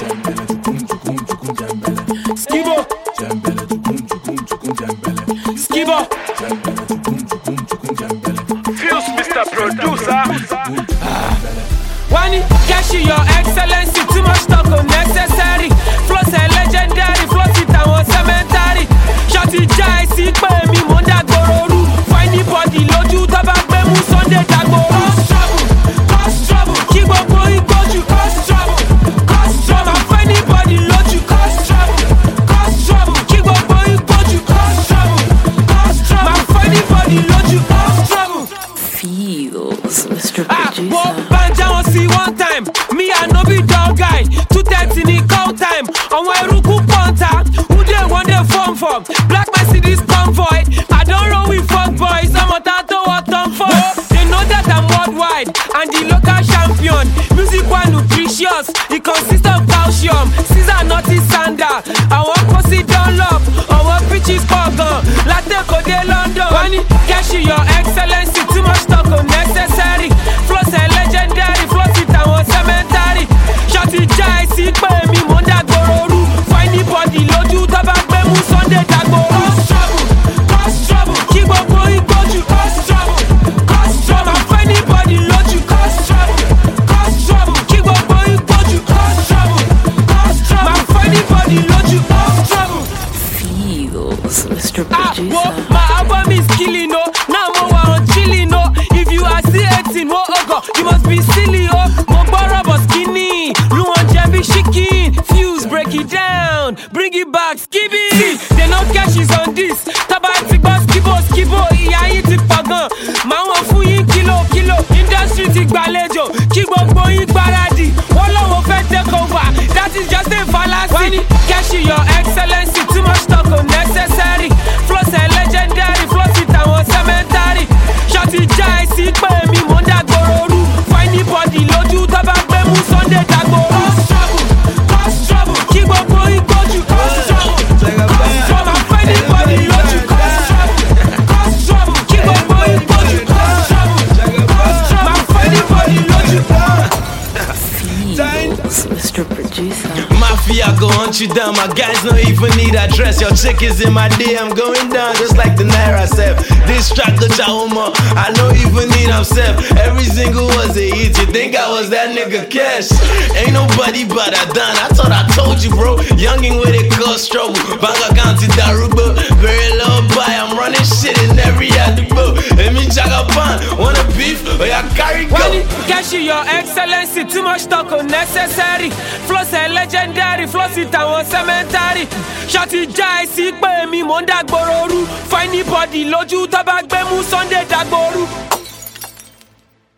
Skibo. Skibo. Feels Mr. Producer. Wani, cash your excellency, too much talk unnecessary. Floss a legendary, floss it and one cemetery. Shot it jai, see me monda gororu. Find the body, loju tabak memu Sunday dagboru. Cause trouble, keep on going, go to cause trouble. I find the body, loju cause trouble, keep on going, go to cause trouble. I find the body, loju cause trouble. Feels, Mr. Producer. Banja won't see one time. Me I no be dog guy. 2:30 in call time. On my ruku ponta. Who they want their phone for? Black Mercedes convoy. I don't roll with fuck boys. I'm a tattoo what I'm for. They know that I'm worldwide and the local champion. Music one nutritious. It consists of calcium. Caesar nutty sander. I want pussy Dunlop. I want bitches burger. Latte go de London. Wani, cash your excellency. Too much talk unnecessary. Floss a legendary. Floss it and one cemetery. Shot it jai, see me monda gororu. Find the body, loju tabak memu Sunday dagboru. Cause trouble, keep on going, go to cause trouble. I find the body, loju cause trouble, keep on going, go to cause trouble. I find the body, loju cause trouble. Feels, Mr. Producer. My album is killing, no. Now I'm chilling, no. If you are still 18, oh God, you must be silly, oh. Mobara but skinny, Luan Jabby shaking. Fuse, break it down, bring it back, skibby. See, they know cash is on this. Tabatic boss, skibo, yeah, it pagan. Man, one full kilo. Industry tick balejo, kibo boy baradi. Walla will take over. That is just a fallacy. Cash your excellency, too much talk unnecessary. Floss a legendary, floss it and one cemetery. Shot it jai, see me monda gororu. Find the body, loju tabak memu Sunday dagboru. Cause trouble, keep on going, go to cause trouble. I find the body, loju cause trouble, keep on going, go to cause trouble. I find the body, loju. Feels, Mr. Producer. Mafia go hunt you down, my guys don't even need address. Your chick is in my DM, going down just like the Naira Sef. This track the Chahoma, I don't even need I'm Sef. Every single was a hit, you think I was that nigga Cash? Ain't nobody but I done, I thought I told you bro. Youngin' with it cause trouble, bank account to Daruba. Very low buy, I'm running shit in every other boat. Let me Jagapan, wanna beef, or ya carry go. Cash your excellency, too much talk unnecessary. Floss a legendary, floss it and one cemetery. Shot it jai, see me monda gororu. Find the body, loju tabak memu Sunday dagboru.